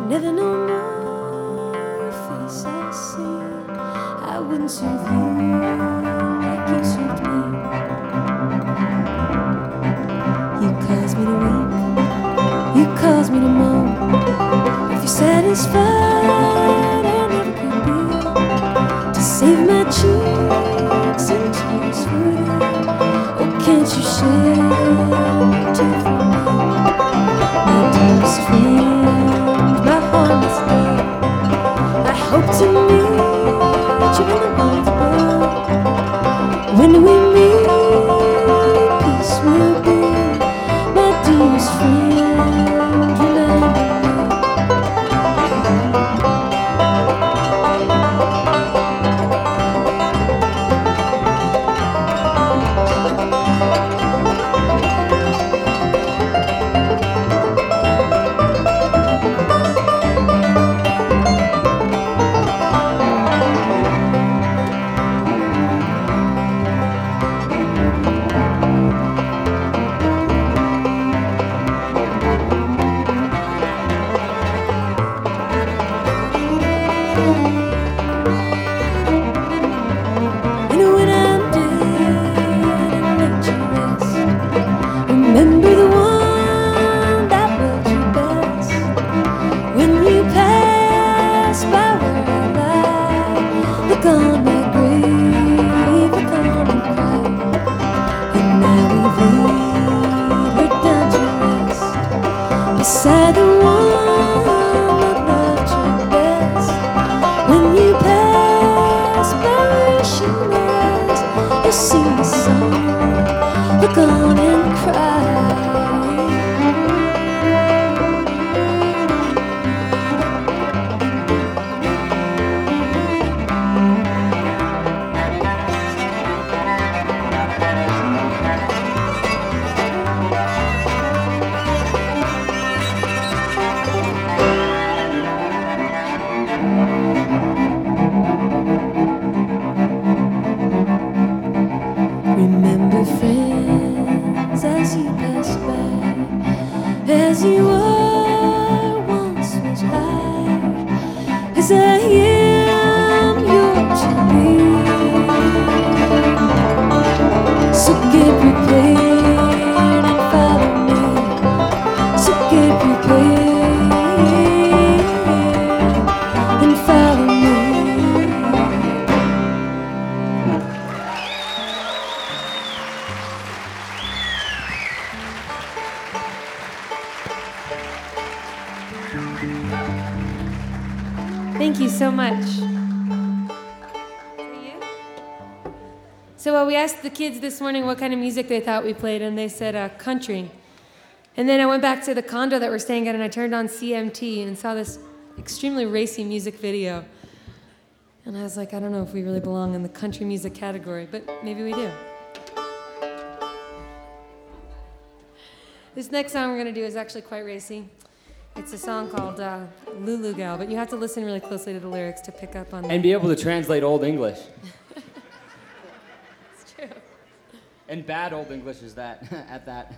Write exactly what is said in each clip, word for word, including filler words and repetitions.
never know more face I see. I wouldn't soothe you like you soothed me. You cause me to weep, you cause me to moan. If you're satisfied, I never could be. To save my cheeks and tears for you. Oh, can't you share my tears for me? My dearest friend, my harmless love. I hope to meet you in the world above. When we meet, peace will be. My dearest friend, remember me. And when I'm dead and let you rest, remember the one that loved you best. When you pass by where I lie, look on my grave, look on and cry. And now we've laid her down to rest beside the one that loved you best. When you pass by where she was, you sing a song, look on and cry. Remember, friends, as you pass by, as you were once was I, as I am yours to be. So get prepared and follow me. So get prepared and follow me. Thank you so much. So uh, we asked the kids this morning what kind of music they thought we played, and they said uh, country. And then I went back to the condo that we're staying at, and I turned on C M T and saw this extremely racy music video. And I was like, I don't know if we really belong in the country music category, but maybe we do. This next song we're going to do is actually quite racy. It's a song called uh, Lulu Gal, but you have to listen really closely to the lyrics to pick up on that. And be able to translate Old English. It's true. And bad Old English is that, at that.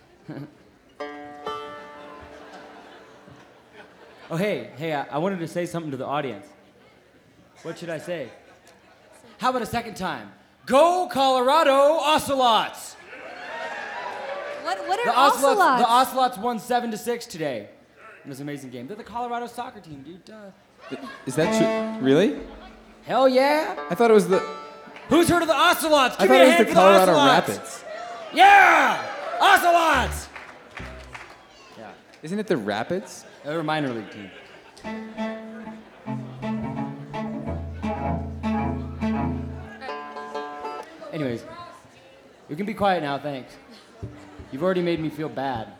Oh, hey, hey, I, I wanted to say something to the audience. What should I say? How about a second time? Go Colorado Ocelots! What, what are The Ocelots, ocelots? the Ocelots won seven to six today. It was an amazing game. They're the Colorado soccer team, dude. Duh. Is that true? Really? Hell yeah! I thought it was the. Who's heard of the Ocelots? I Give me thought a it was hand the for Colorado the Ocelots. Rapids. Yeah! Ocelots! Yeah. Isn't it the Rapids? They're a minor league team. Anyways, you can be quiet now, thanks. You've already made me feel bad.